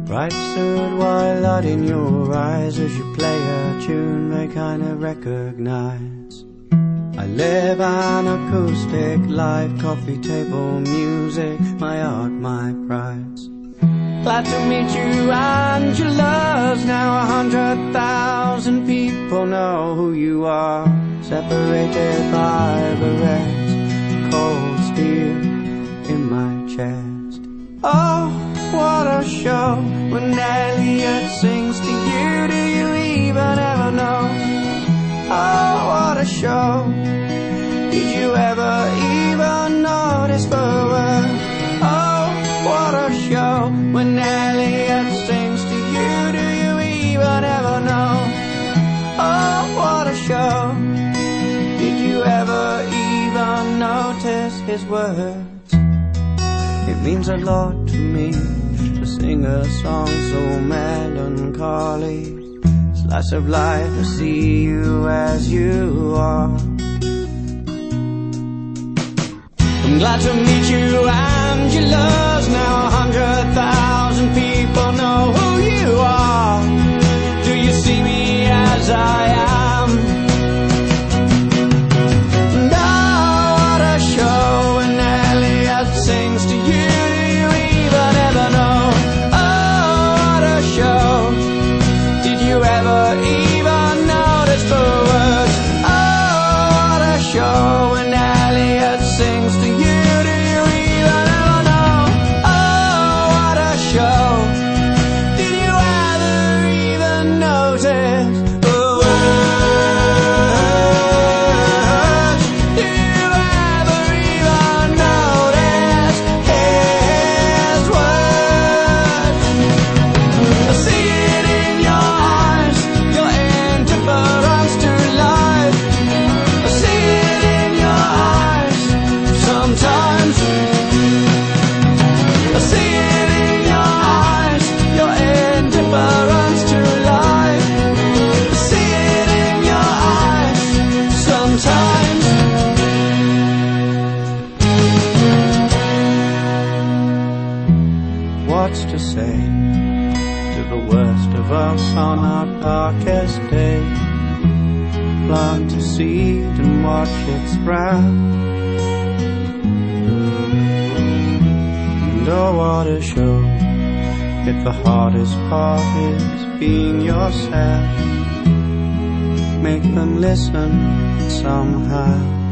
Bright absurd white light in your eyes as you play a tune they kinda recognize. I live an acoustic life, coffee table music, my art, my prize. Glad to meet you, Angela's now 100,000 people know who you are. Separated by barrettes, cold steel in my chest. Oh, what a show when Elliot sings to you. Do you even ever know? Oh, what a show. Did you ever even notice the word? Oh, what a show when Elliot sings to you. Do you even ever know? Oh, what a show. Did you ever even notice his words? It means a lot to me to sing a song so melancholy. Slice of life to see you as you are. I'm glad to meet you, Angela's now 100,000 people know who you are. Do you see me as I am? And oh, what a show when Elliot sings to you. Do you even ever know? Oh, what a show. Did you ever even notice the words? Oh, what a show when Elliot sings to you. Do you even ever know? Oh, what a show. Did you ever even notice the words? Did you ever even notice his words? I see it in your eyes, your indifference to life. I see it in your eyes sometimes. I see it in your eyes, your indifference to life. I see it in your eyes sometimes. What's to say to the worst of us on our darkest day? Plant a seed and watch it sprout. And oh, what a show. If the hardest part is being yourself, make them listen somehow.